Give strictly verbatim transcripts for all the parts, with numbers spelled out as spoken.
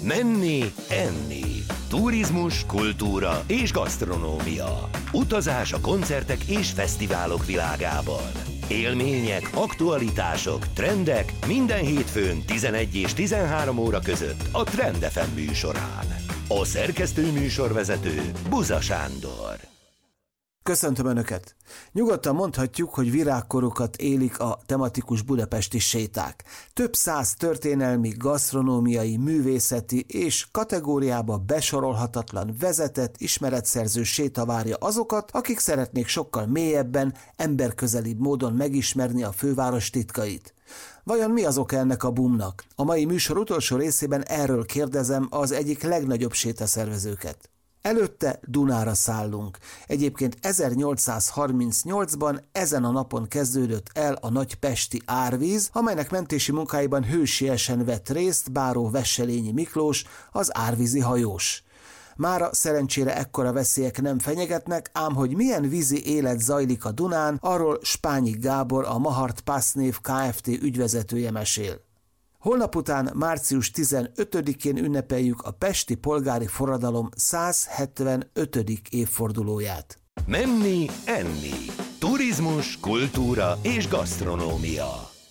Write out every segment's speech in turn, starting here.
Menni, enni. Turizmus, kultúra és gasztronómia. Utazás a koncertek és fesztiválok világában. Élmények, aktualitások, trendek minden hétfőn tizenegy és tizenhárom óra között a Trend ef em műsorán. A szerkesztő műsorvezető Buza Sándor. Köszöntöm Önöket! Nyugodtan mondhatjuk, hogy virágkorukat élik a tematikus budapesti séták. Több száz történelmi, gasztronómiai, művészeti és kategóriába besorolhatatlan vezetett, ismeretszerző séta várja azokat, akik szeretnék sokkal mélyebben, emberközelibb módon megismerni a főváros titkait. Vajon mi az oka ennek a boomnak? A mai műsor utolsó részében erről kérdezem az egyik legnagyobb sétaszervezőket. Előtte Dunára szállunk. Egyébként ezernyolcszázharmincnyolcban ezen a napon kezdődött el a nagy pesti árvíz, amelynek mentési munkáiban hősiesen vett részt báró Wesselényi Miklós, az árvízi hajós. Mára szerencsére ekkora veszélyek nem fenyegetnek, ám hogy milyen vízi élet zajlik a Dunán, arról Spányi Gábor, a Mahart Passnév Kft. Ügyvezetője mesél. Holnap után, március tizenötödikén ünnepeljük a pesti polgári forradalom száz hetvenötödik évfordulóját. Menni, enni. Turizmus, kultúra és gasztronómia.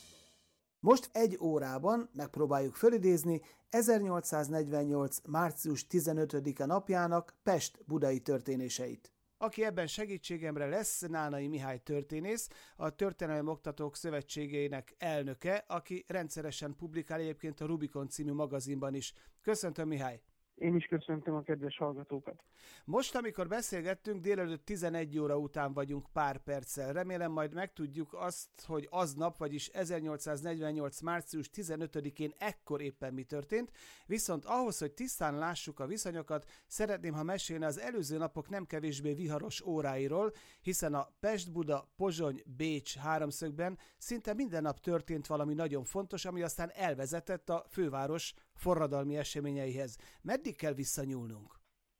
Most egy órában megpróbáljuk fölidézni ezernyolcszáznegyvennyolc. március tizenötödike napjának pest-budai történéseit. Aki ebben segítségemre lesz, Nánai Mihály történész, a Történelem Oktatók Szövetségének elnöke, aki rendszeresen publikál egyébként a Rubikon című magazinban is. Köszöntöm, Mihály! Én is köszöntöm a kedves hallgatókat. Most, amikor beszélgettünk, délelőtt tizenegy óra után vagyunk pár perccel. Remélem majd megtudjuk azt, hogy aznap, vagyis ezernyolcszáznegyvennyolc. március tizenötödikén ekkor éppen mi történt, viszont ahhoz, hogy tisztán lássuk a viszonyokat, szeretném, ha mesélne az előző napok nem kevésbé viharos óráiról, hiszen a Pest-Buda-Pozsony-Bécs háromszögben szinte minden nap történt valami nagyon fontos, ami aztán elvezetett a főváros forradalmi eseményeihez. Meddig kell visszanyúlnunk?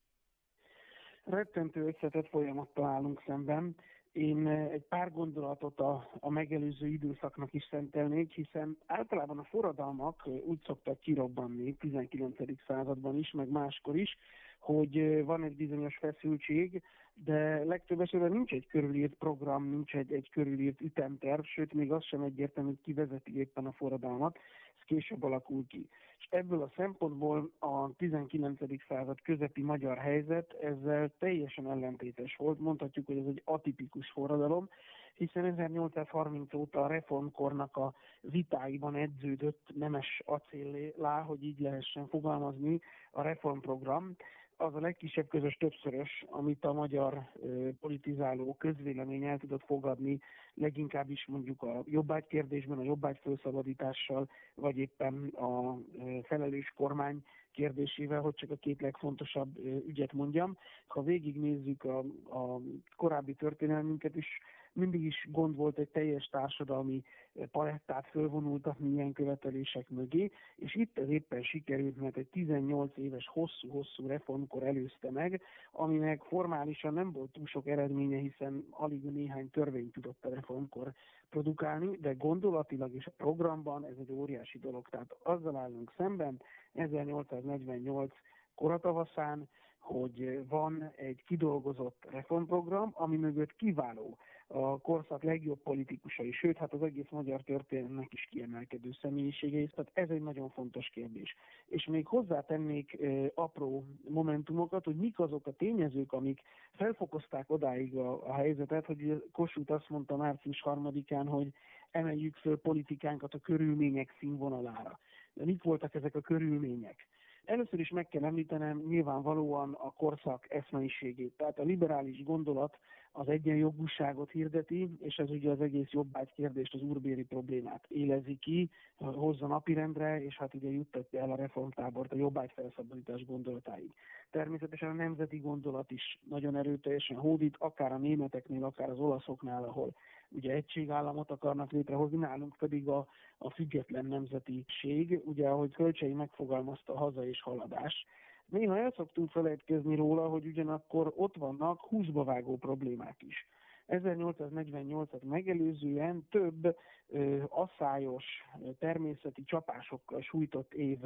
Rettentő összetett folyamattal állunk szemben. Én egy pár gondolatot a, a megelőző időszaknak is szentelnék, hiszen általában a forradalmak úgy szoktak kirobbanni tizenkilencedik században is, meg máskor is, hogy van egy bizonyos feszültség, de legtöbb esetben nincs egy körülírt program, nincs egy, egy körülírt ütemterv, sőt még az sem egyértelmű, hogy ki vezeti éppen a forradalmat, ez később alakul ki. És ebből a szempontból a tizenkilencedik század közepi magyar helyzet ezzel teljesen ellentétes volt. Mondhatjuk, hogy ez egy atipikus forradalom, hiszen ezernyolcszázharminc óta a reformkornak a vitáiban edződött nemes acéllé, hogy így lehessen fogalmazni, a reformprogram. Az a legkisebb közös többszörös, amit a magyar ö, politizáló közvélemény el tudott fogadni, leginkább is mondjuk a jobbágy kérdésben, a jobbágy felszabadítással, vagy éppen a ö, felelős kormány kérdésével, hogy csak a két legfontosabb ö, ügyet mondjam. Ha végignézzük a, a korábbi történelmünket is, mindig is gond volt egy teljes társadalmi palettát fölvonultatni ilyen követelések mögé, és itt ez éppen sikerült, mert egy tizennyolc éves hosszú-hosszú reformkor előzte meg, aminek formálisan nem volt túl sok eredménye, hiszen alig néhány törvényt tudott a reformkor produkálni, de gondolatilag és a programban ez egy óriási dolog. Tehát azzal állunk szemben ezernyolcszáznegyvennyolc koratavaszán, hogy van egy kidolgozott reformprogram, ami mögött kiváló a korszak legjobb politikusai, sőt, hát az egész magyar történelemnek is kiemelkedő személyiségei, tehát ez egy nagyon fontos kérdés. És még hozzátennék e, apró momentumokat, hogy mik azok a tényezők, amik felfokozták odáig a, a helyzetet, hogy Kossuth azt mondta március harmadikán, hogy emeljük föl politikánkat a körülmények színvonalára. De mik voltak ezek a körülmények? Először is meg kell említenem nyilvánvalóan a korszak eszmeiségét. Tehát a liberális gondolat az egyenjogúságot hirdeti, és ez ugye az egész jobbágy kérdést, az úrbéri problémát élezi ki, hozza napirendre, és hát ugye juttatja el a reformtábort a jobbágy felszabadítás gondolatáig. Természetesen a nemzeti gondolat is nagyon erőteljesen hódít, akár a németeknél, akár az olaszoknál, ahol ugye egységállamot akarnak létrehozni, nálunk pedig a, a független nemzetiség, ugye ahogy Kölcsey megfogalmazta, a haza és haladás. Néha el szoktunk felejtkezni róla, hogy ugyanakkor ott vannak húsba vágó problémák is. ezernyolcszáznegyvennyolcat megelőzően több ö, asszályos természeti csapásokkal sújtott év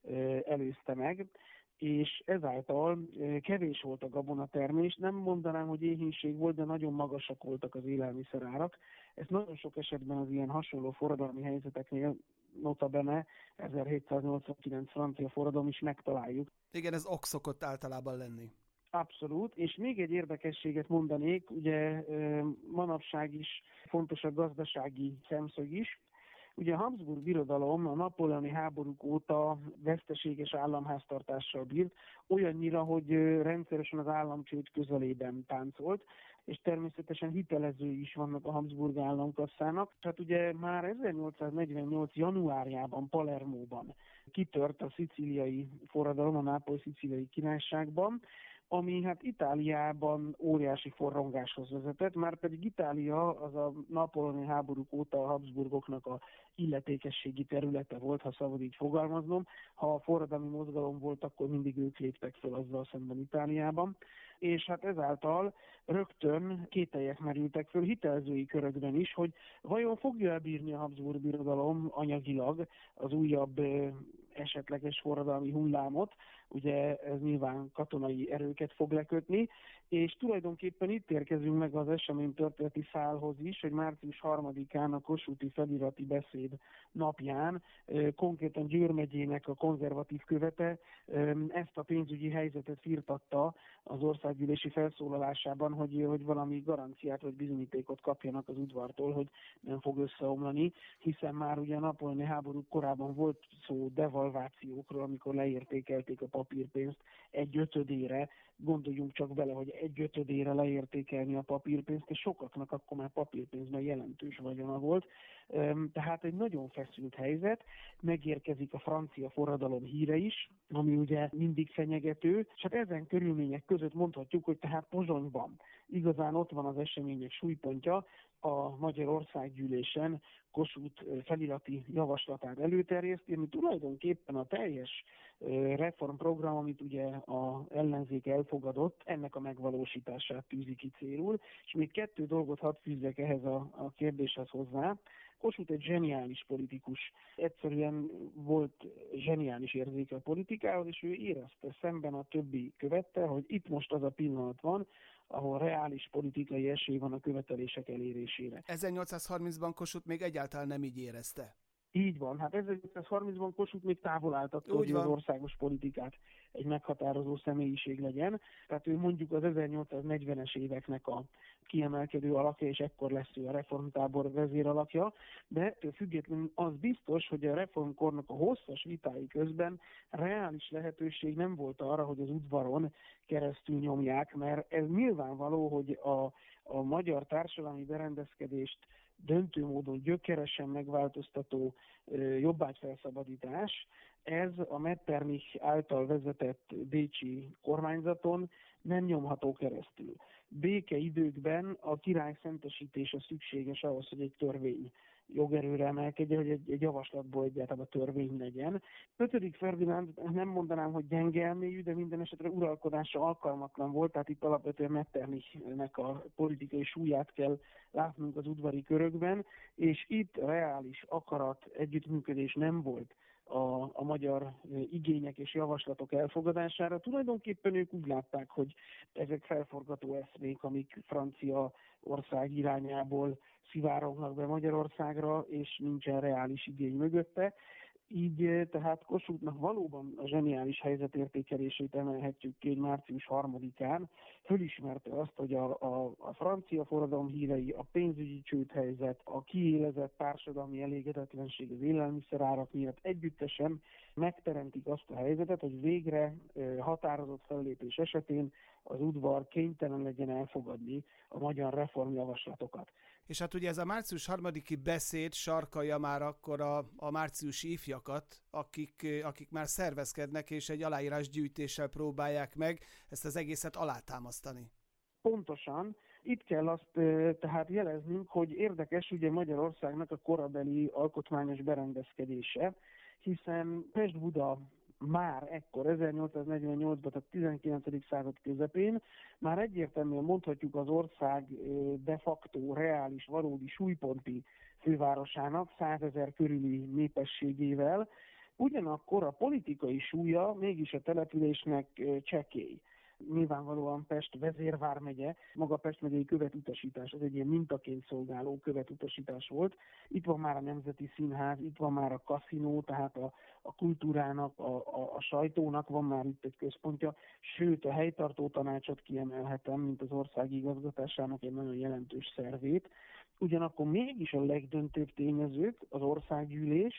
előzte meg, és ezáltal kevés volt a gabonatermés. Nem mondanám, hogy éhínség volt, de nagyon magasak voltak az élelmiszerárak. Ezt nagyon sok esetben az ilyen hasonló forradalmi helyzeteknél, nota bene ezerhétszáznyolcvankilenc francia forradalom is megtaláljuk. Igen, ez ok szokott általában lenni. Abszolút, és még egy érdekességet mondanék, ugye manapság is fontos a gazdasági szemszög is. Ugye a Habsburg Birodalom a napóleoni háborúk óta veszteséges államháztartással bírt, olyannyira, hogy rendszeresen az államcsőd közelében táncolt, és természetesen hitelezői is vannak a Habsburg államkasszának. Tehát ugye már ezernyolcszáznegyvennyolc januárjában Palermóban kitört a szicíliai forradalom a Nápoly-szicíliai királyságban, ami hát Itáliában óriási forrongáshoz vezetett, már pedig Itália az a napóleoni háborúk óta a Habsburgoknak a illetékességi területe volt, ha szabad így fogalmaznom. Ha a forradalmi mozgalom volt, akkor mindig ők léptek fel azzal szemben Itáliában. És hát ezáltal rögtön kételyek merültek föl hitelzői körökben is, hogy vajon fogja elbírni a Habsburg Birodalom anyagilag az újabb esetleges forradalmi hullámot, ugye ez nyilván katonai erőket fog lekötni, és tulajdonképpen itt érkezünk meg az eseménytörténeti szálhoz is, hogy március harmadikán a kossuthi felirati beszéd napján konkrétan Győr megyének a konzervatív követe ezt a pénzügyi helyzetet firtatta az országgyűlési felszólalásában, hogy, hogy valami garanciát vagy bizonyítékot kapjanak az udvartól, hogy nem fog összeomlani, hiszen már ugye a napóleoni háború korában volt szó devalvációkról, amikor leértékelték a papírpénzt egy ötödére, gondoljunk csak bele, hogy egy ötödére leértékelni a papírpénzt, és sokaknak akkor már papírpénzben jelentős vagyona volt. Tehát egy nagyon feszült helyzet, megérkezik a francia forradalom híre is, ami ugye mindig fenyegető, és hát ezen körülmények között mondhatjuk, hogy tehát Pozsonyban igazán ott van az események súlypontja, a Magyar Országgyűlésen Kossuth felirati javaslatát előterjeszti, ami tulajdonképpen a teljes reformprogram, amit ugye az ellenzék elfogadott, ennek a megvalósítását tűzi ki célul. És még kettő dolgot hadd fűzzek ehhez a, a kérdéshez hozzá. Kossuth egy zseniális politikus, egyszerűen volt zseniális érzéke a politikához, és ő érezte szemben a többi követte, hogy itt most az a pillanat van, ahol reális politikai esély van a követelések elérésére. ezernyolcszázharmincban Kossuth még egyáltalán nem így érezte. Így van, hát ezernyolcszázharmincban Kossuth még távol állt attól, hogy az országos politikát egy meghatározó személyiség legyen. Tehát ő mondjuk az ezernyolcszáznegyvenes éveknek a kiemelkedő alakja, és ekkor lesz ő a reformtábor vezéralakja, de függetlenül az biztos, hogy a reformkornak a hosszas vitái közben reális lehetőség nem volt arra, hogy az udvaron keresztül nyomják, mert ez nyilvánvaló, hogy a, a magyar társadalmi berendezkedést döntő módon gyökeresen megváltoztató jobbágyfelszabadítás, ez a Metternich által vezetett bécsi kormányzaton nem nyomható keresztül. Békeidőkben a király szentesítése szükséges ahhoz, hogy egy törvény jogerőre emelkedjen, hogy egy, egy javaslatból egyáltalán a törvény legyen. Ötödik Ferdinánd nem mondanám, hogy gyenge elmélyű, de minden esetre uralkodása alkalmatlan volt, tehát itt alapvetően Metternichnek a politikai súlyát kell látnunk az udvari körökben, és itt reális akarat, együttműködés nem volt a, a magyar igények és javaslatok elfogadására. Tulajdonképpen ők úgy látták, hogy ezek felforgató eszmék, amik Francia ország irányából szivárognak be Magyarországra, és nincsen reális igény mögötte. Így tehát Kossuthnak valóban a zseniális helyzetértékelését emelhetjük ki, hogy március harmadikán fölismerte azt, hogy a, a, a francia forradalom hírei, a pénzügyi csődhelyzet, a kiélezett társadalmi elégedetlenség az élelmiszerárak miatt együttesen megteremtik azt a helyzetet, hogy végre határozott fellépés esetén az udvar kénytelen legyen elfogadni a magyar reformjavaslatokat. És hát ugye ez a március harmadiki beszéd sarkalja már akkor a, a márciusi ifjakat, akik, akik már szervezkednek, és egy aláírásgyűjtéssel próbálják meg ezt az egészet alátámasztani. Pontosan. Itt kell azt tehát jeleznünk, hogy érdekes ugye Magyarországnak a korabeli alkotmányos berendezkedése, hiszen Pest-Buda már ekkor, ezernyolcszáznegyvennyolcban, tehát tizenkilencedik század közepén már egyértelműen mondhatjuk az ország de facto reális, valódi súlyponti fővárosának százezer körüli népességével, Ugyanakkor a politikai súlya mégis a településnek csekély. Nyilvánvalóan Pest vezérvármegye, maga Pest megyei követutasítás, az egy ilyen mintaként szolgáló követutasítás volt. Itt van már a Nemzeti Színház, itt van már a kaszinó, tehát a, a kultúrának, a, a, a sajtónak van már itt egy központja, sőt a helytartó tanácsot kiemelhetem, mint az ország igazgatásának egy nagyon jelentős szervét. Ugyanakkor mégis a legdöntőbb tényezők az országgyűlés,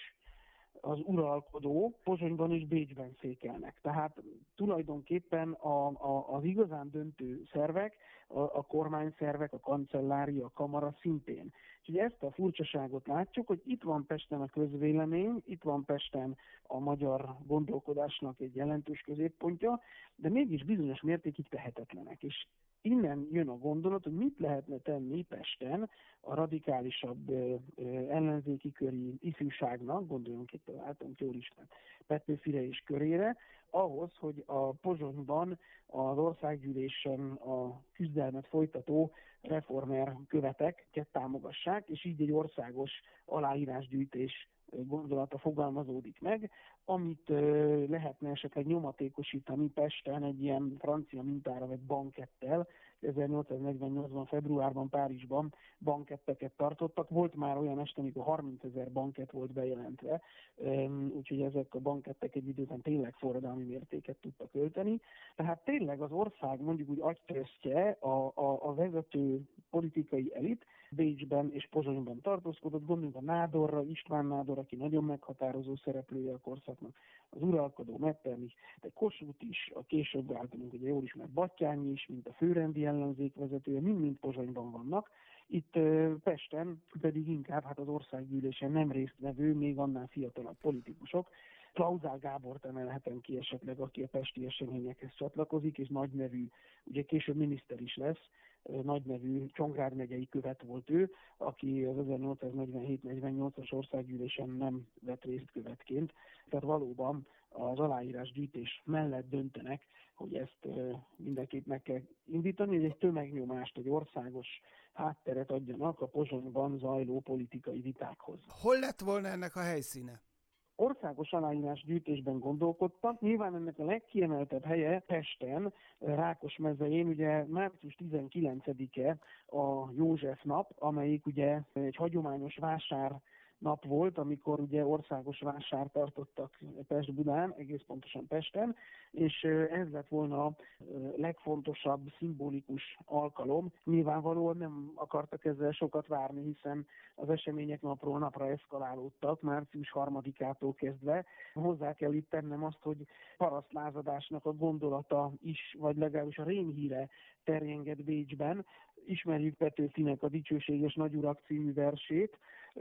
az uralkodó Pozsonyban és Bécsben székelnek. Tehát tulajdonképpen a, a, az igazán döntő szervek, a, a kormányszervek, a kancellária, a kamara szintén. Úgyhogy ezt a furcsaságot látjuk, hogy itt van Pesten a közvélemény, itt van Pesten a magyar gondolkodásnak egy jelentős középpontja, de mégis bizonyos mértékig tehetetlenek. És innen jön a gondolat, hogy mit lehetne tenni Pesten a radikálisabb ö, ö, ellenzéki köri ifjúságnak, gondoljunk itt az általunk jól ismert Petőfire és körére, ahhoz, hogy a Pozsonyban az országgyűlésen a küzdelmet folytató reformer követeket támogassák, és így egy országos aláírásgyűjtés gondolata fogalmazódik meg, amit ö, lehetne esetleg nyomatékosítani Pesten egy ilyen francia mintára vett bankettel. ezernyolcszáznegyvennyolcban februárban Párizsban banketteket tartottak. Volt már olyan este, amikor harmincezer bankett volt bejelentve, ö, úgyhogy ezek a bankettek egy időben tényleg forradalmi mértéket tudtak ölteni. Tehát tényleg az ország mondjuk úgy agytröztje, a, a, a vezető politikai elit Bécsben és Pozsonyban tartózkodott, gondoljunk a Nádorra, István Nádor, aki nagyon meghatározó szereplője a korszaknak, az uralkodó Metternich, de Kossuth is, a később általunk ugye jól ismert Batthyány is, mint a főrendi ellenzék vezetője, mind-mind Pozsonyban vannak. Itt Pesten pedig inkább hát az országgyűlésen nem résztvevő, még annál fiatalabb politikusok. Klauzál Gábort emelhetem ki esetleg, aki a pesti eseményekhez csatlakozik, és nagynevű, ugye később miniszter is lesz, nagynevű Csongrád megyei követ volt ő, aki az ezernyolcszáznegyvenhét negyvennyolcas országgyűlésen nem vett részt követként. Tehát valóban az aláírásgyűjtés mellett döntenek, hogy ezt mindenképp meg kell indítani, hogy egy tömegnyomást, egy országos hátteret adjanak a Pozsonyban zajló politikai vitákhoz. Hol lett volna ennek a helyszíne? Országos aláírásgyűjtésben gondolkodtak. Nyilván ennek a legkiemeltebb helye Pesten, Rákosmezején, ugye március tizenkilencedike a József nap, amelyik ugye egy hagyományos vásár nap volt, amikor ugye országos vásár tartottak Pest-Budán, egész pontosan Pesten, és ez lett volna a legfontosabb, szimbolikus alkalom. Nyilvánvalóan nem akartak ezzel sokat várni, hiszen az események napról napra eszkalálódtak, március harmadikától kezdve. Hozzá kell itt tennem azt, hogy parasztlázadásnak a gondolata is, vagy legalábbis a rémhíre terjengett Bécsben. Ismerjük Petőfinek a Dicsőséges Nagyurak című versét,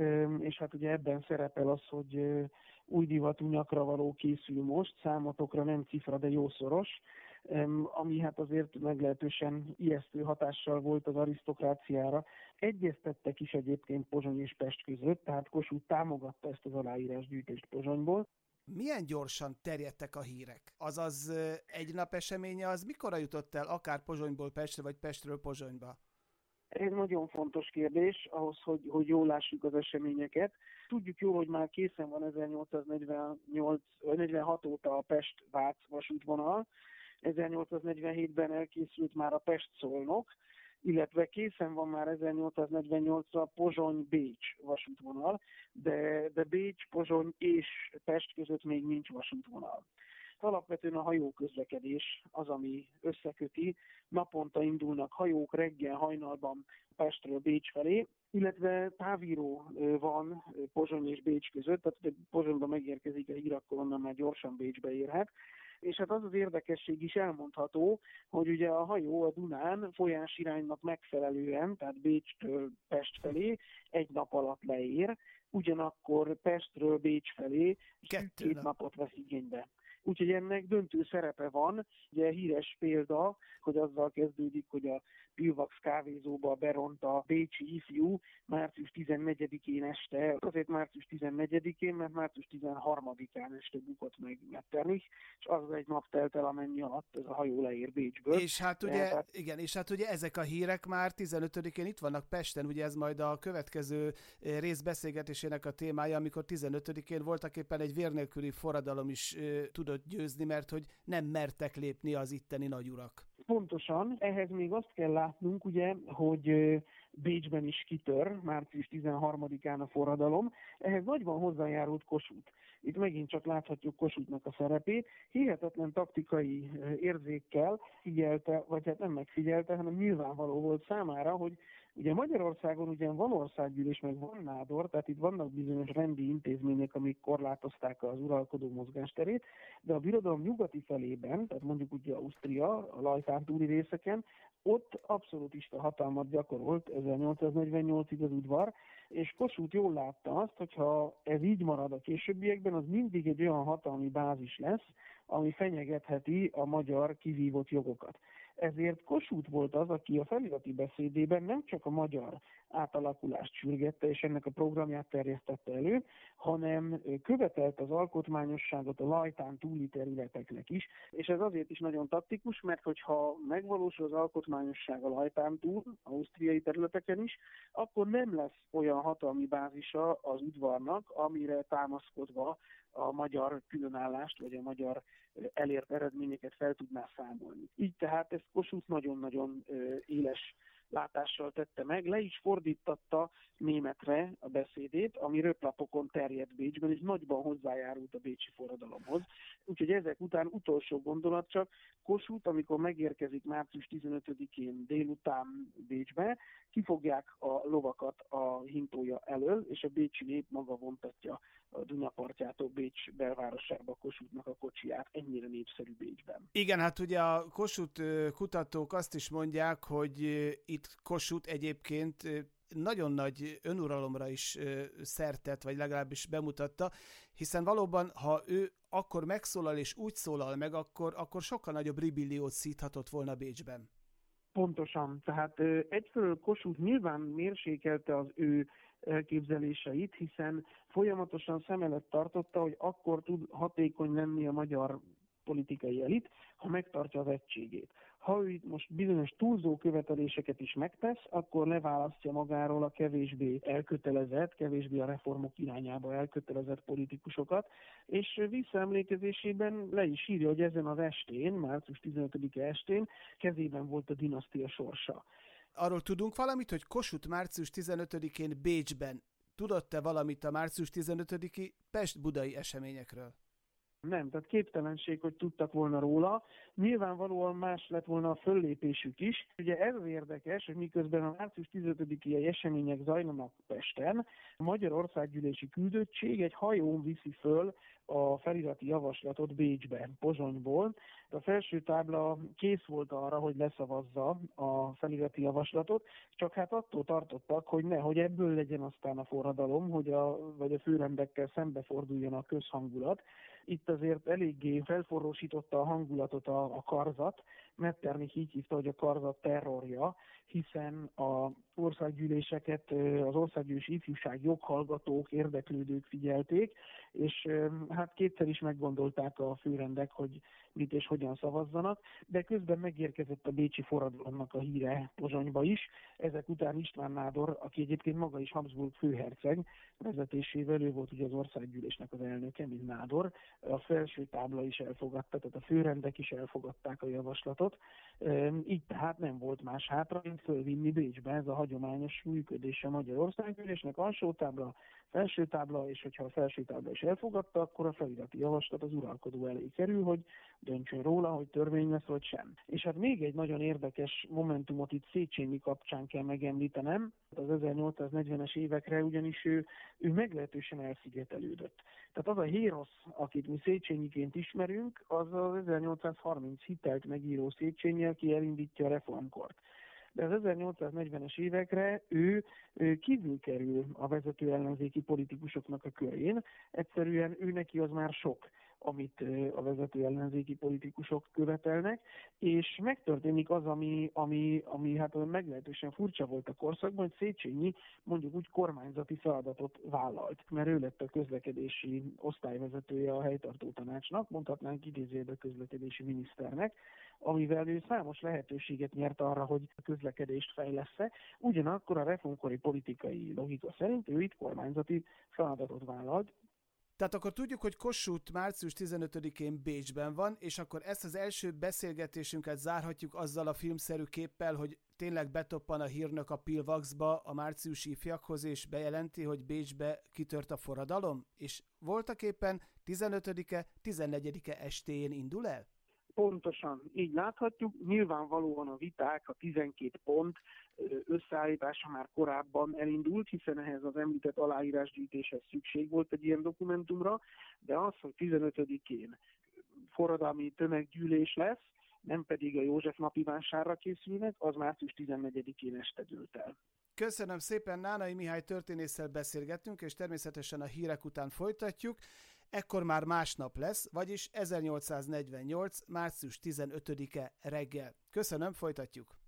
és hát ugye ebben szerepel az, hogy új divatú nyakra való készül most, számotokra nem cifra, de jószoros, ami hát azért meglehetősen ijesztő hatással volt az arisztokráciára. Egyeztettek is egyébként Pozsony és Pest között, tehát Kossuth támogatta ezt az aláírásgyűjtést Pozsonyból. Milyen gyorsan terjedtek a hírek? Azaz egy nap eseménye az mikorra jutott el akár Pozsonyból Pestre, vagy Pestről Pozsonyba? Ez nagyon fontos kérdés ahhoz, hogy, hogy jól lássuk az eseményeket. Tudjuk jól, hogy már készen van ezernyolcszáznegyvennyolc negyvenhat óta a Pest-Vác vasútvonal, ezernyolcszáznegyvenhétben elkészült már a Pest-Szolnok, illetve készen van már ezernyolcszáznegyvennyolcra Pozsony-Bécs vasútvonal, de, de Bécs, Pozsony és Pest között még nincs vasútvonal. Alapvetően a hajóközlekedés az, ami összeköti. Naponta indulnak hajók reggel, hajnalban Pestről Bécs felé, illetve távíró van Pozsony és Bécs között, tehát hogy Pozsonyba megérkezik a hír, akkor onnan már gyorsan Bécsbe érhet. És hát az az érdekesség is elmondható, hogy ugye a hajó a Dunán folyásiránynak megfelelően, tehát Bécstől Pest felé egy nap alatt leér, ugyanakkor Pestről Bécs felé két nap. napot vesz igénybe. Úgyhogy ennek döntő szerepe van. Ugye híres példa, hogy azzal kezdődik, hogy a Pilvax kávézóba beront a bécsi ifjú március tizennegyedikén este, azért március tizennegyedikén, mert március tizenharmadikán este bukott meg Metternich, és az egy nap telt el, amennyi alatt ez a hajó leér Bécsből. És hát ugye, Tehát... igen, és hát ugye ezek a hírek már tizenötödikén itt vannak Pesten, ugye ez majd a következő rész beszélgetésének a témája, amikor tizenötödikén voltak éppen egy vér nélküli forradalom is e, tudott győzni, mert hogy nem mertek lépni az itteni nagyurak. Pontosan, ehhez még azt kell látnunk, ugye, hogy Bécsben is kitör március tizenharmadikán a forradalom. Ehhez nagyban hozzájárult Kossuth. Itt megint csak láthatjuk Kossuthnak a szerepét. Hihetetlen taktikai érzékkel figyelte, vagy hát nem megfigyelte, hanem nyilvánvaló volt számára, hogy ugye Magyarországon ugyan van országgyűlés, meg van nádor, tehát itt vannak bizonyos rendi intézmények, amik korlátozták az uralkodó mozgásterét, de a birodalom nyugati felében, tehát mondjuk ugye Ausztria, a Lajtán túli részeken, ott abszolútista hatalmat gyakorolt ezernyolcszáznegyvennyolcig az udvar, és Kossuth jól látta azt, hogyha ez így marad a későbbiekben, az mindig egy olyan hatalmi bázis lesz, ami fenyegetheti a magyar kivívott jogokat. Ezért Kossuth volt az, aki a felirati beszédében nem csak a magyar átalakulást sürgette, és ennek a programját terjesztette elő, hanem követelt az alkotmányosságot a Lajtán túli területeknek is, és ez azért is nagyon taktikus, mert hogyha megvalósul az alkotmányosság a Lajtán túl, ausztriai területeken is, akkor nem lesz olyan hatalmi bázisa az udvarnak, amire támaszkodva a magyar különállást, vagy a magyar elért eredményeket fel tudná számolni. Így tehát ezt Kossuth nagyon-nagyon éles látással tette meg, le is fordítatta németre a beszédét, ami röplapokon terjedt Bécsben, és nagyban hozzájárult a bécsi forradalomhoz. Úgyhogy ezek után utolsó gondolat csak, Kossuth, amikor megérkezik március tizenötödikén délután Bécsbe, kifogják a lovakat a hintója elől, és a bécsi nép maga vontatja a Duna partjától Bécs belvárosába Kossuthnak a kocsiját, ennyire népszerű Bécsben. Igen, hát ugye a Kossuth kutatók azt is mondják, hogy itt Kossuth egyébként nagyon nagy önuralomra is szertett, vagy legalábbis bemutatta, hiszen valóban, ha ő akkor megszólal és úgy szólal meg, akkor, akkor sokkal nagyobb ribilliót szíthatott volna Bécsben. Pontosan. Tehát egyfelől Kossuth nyilván mérsékelte az ő elképzeléseit, hiszen folyamatosan szem előtt tartotta, hogy akkor tud hatékony lenni a magyar politikai elit, ha megtartja az egységét. Ha ő itt most bizonyos túlzó követeléseket is megtesz, akkor leválasztja magáról a kevésbé elkötelezett, kevésbé a reformok irányába elkötelezett politikusokat, és visszaemlékezésében le is írja, hogy ezen az estén, március tizenötödike estén kezében volt a dinasztia sorsa. Arról tudunk valamit, hogy Kossuth március tizenötödikén Bécsben tudott-e valamit a március tizenötödiki pest-budai eseményekről? Nem, tehát képtelenség, hogy tudtak volna róla. Nyilvánvalóan más lett volna a föllépésük is. Ugye ez az érdekes, hogy miközben a március tizenötödiki események zajlanak Pesten, a Magyar Országgyűlési Küldöttség egy hajón viszi föl a felirati javaslatot Bécsbe, Pozsonyból. A felső tábla kész volt arra, hogy leszavazza a felirati javaslatot, csak hát attól tartottak, hogy nehogy ebből legyen aztán a forradalom, hogy a, vagy a főrendekkel szembeforduljon a közhangulat. Itt azért eléggé felforrósította a hangulatot a, a karzat, Metternich így hívta, hogy a karzat terrorja, hiszen az országgyűléseket, az országgyűlési ifjúság joghallgatók, érdeklődők figyelték, és hát kétszer is meggondolták a főrendek, hogy mit és hogyan szavazzanak, de közben megérkezett a bécsi forradalomnak a híre Pozsonyba is. Ezek után István nádor, aki egyébként maga is Habsburg főherceg vezetésével, ő volt ugye az országgyűlésnek az elnöke, mint nádor, a felső tábla is elfogadta, tehát a főrendek is elfogadták a javaslatot. Így tehát nem volt más hátra, mint fölvinni Bécsbe. Ez a hagyományos működése a Magyar Országgyűlésnek, alsó tábla, felső tábla, és hogyha a felső tábla is elfogadta, akkor a felirati javaslat az uralkodó elé kerül, hogy döntsön róla, hogy törvény lesz, vagy sem. És hát még egy nagyon érdekes momentumot itt Széchenyi kapcsán kell megemlítenem, az ezernyolcszáznegyvenes évekre, ugyanis ő, ő meglehetősen elszigetelődött. Tehát az a hérosz, akit mi Széchenyiként ismerünk, az az ezernyolcszázharminc hitelt megíró Széchenyi, aki elindítja a reformkort. De az ezernyolcszáznegyvenes évekre ő, ő kívül kerül a vezető ellenzéki politikusoknak a körén, egyszerűen ő neki az már sok. amit a vezető ellenzéki politikusok követelnek, és megtörténik az, ami, ami, ami hát meglehetősen furcsa volt a korszakban, hogy Széchenyi mondjuk úgy kormányzati feladatot vállalt, mert ő lett a közlekedési osztályvezetője a helytartó tanácsnak, mondhatnánk idézőjelben közlekedési miniszternek, amivel ő számos lehetőséget nyert arra, hogy a közlekedést fejlessze. Ugyanakkor a reformkori politikai logika szerint ő itt kormányzati feladatot vállalt. Tehát akkor tudjuk, hogy Kossuth március tizenötödikén Bécsben van, és akkor ezt az első beszélgetésünket zárhatjuk azzal a filmszerű képpel, hogy tényleg betoppan a hírnök a Pillvaxba a márciusi ifjakhoz, és bejelenti, hogy Bécsbe kitört a forradalom, és voltaképpen tizenötödike, tizennegyedike estéjén indul el? Pontosan, így láthatjuk. Nyilvánvalóan a viták, a tizenkét pont összeállítása már korábban elindult, hiszen ehhez az említett aláírásgyűjtéshez szükség volt egy ilyen dokumentumra, de az, hogy tizenötödikén forradalmi tömeggyűlés lesz, nem pedig a József napi vásárra készülnek, az március tizennegyedikén este dőlt el. Köszönöm szépen, Nánai Mihály történésszel beszélgettünk, és természetesen a hírek után folytatjuk. Ekkor már másnap lesz, vagyis ezernyolcszáznegyvennyolc. március tizenötödike reggel. Köszönöm, folytatjuk.